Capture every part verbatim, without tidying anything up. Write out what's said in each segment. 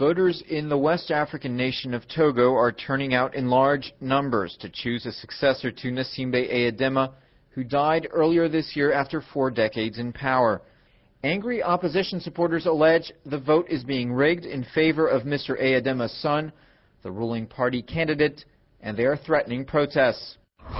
Voters in the West African nation of Togo are turning out in large numbers to choose a successor to Gnassingbé Eyadema, who died earlier this year after four decades in power. Angry opposition supporters allege the vote is being rigged in favor of Mister Eyadema's son, the ruling party candidate, and they are threatening protests.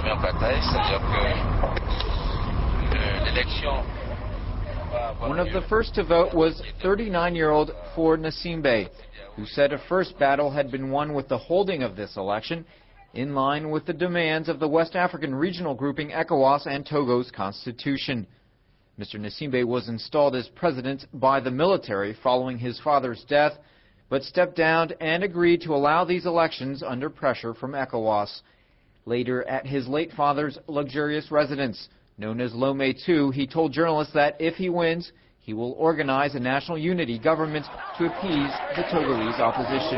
One of the first to vote was thirty-nine-year-old Faure Gnassingbé, who said a first battle had been won with the holding of this election, in line with the demands of the West African regional grouping ECOWAS and Togo's constitution. Mister Gnassingbé was installed as president by the military following his father's death, but stepped down and agreed to allow these elections under pressure from ECOWAS. Later, at his late father's luxurious residence, known as Lomé two, he told journalists that if he wins, he will organize a national unity government to appease the Togolese opposition.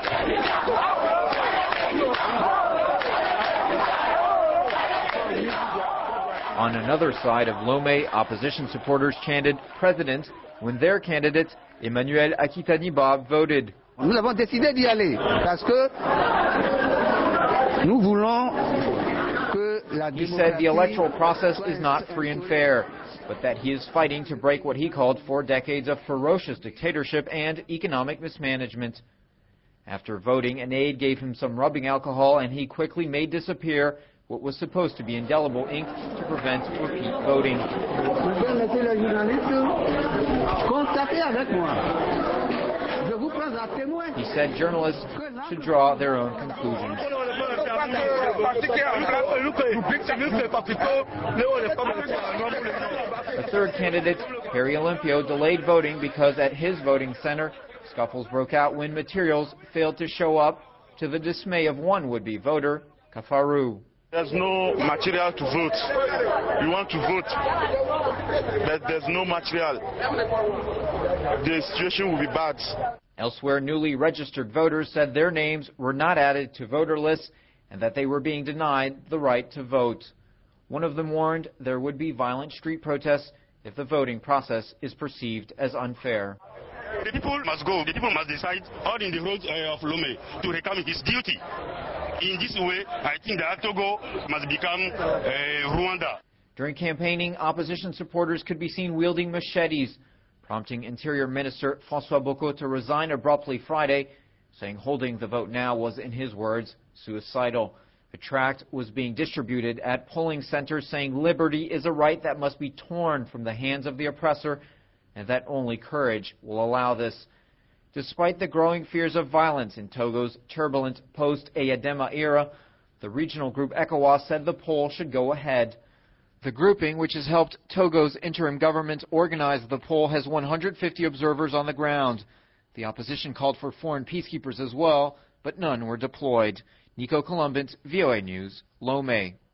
On another side of Lomé, opposition supporters chanted "President" when their candidate, Emmanuel Akitaniba, voted. Nous avons décidé d'y aller parce que nous voulons que la He said the electoral process is not free and fair, but that he is fighting to break what he called four decades of ferocious dictatorship and economic mismanagement. After voting, an aide gave him some rubbing alcohol, and he quickly made disappear what was supposed to be indelible ink to prevent repeat voting. He said journalists should draw their own conclusions. A third candidate, Harry Olympio, delayed voting because at his voting center, scuffles broke out when materials failed to show up, to the dismay of one would-be voter, Kafaru. There's no material to vote. You want to vote, but there's no material. The situation will be bad. Elsewhere, newly registered voters said their names were not added to voter lists and that they were being denied the right to vote. One of them warned there would be violent street protests if the voting process is perceived as unfair. The people must go. The people must decide all in the road of Lomé to reclaim his duty. In this way, I think that Togo must become uh, Rwanda. During campaigning, opposition supporters could be seen wielding machetes, prompting Interior Minister François Boko to resign abruptly Friday, saying holding the vote now was, in his words, suicidal. A tract was being distributed at polling centers saying liberty is a right that must be torn from the hands of the oppressor, and that only courage will allow this. Despite the growing fears of violence in Togo's turbulent post-Eyadema era, the regional group ECOWAS said the poll should go ahead. The grouping, which has helped Togo's interim government organize the poll, has one hundred fifty observers on the ground. The opposition called for foreign peacekeepers as well, but none were deployed. Nico Columbus, V O A News, Lomé.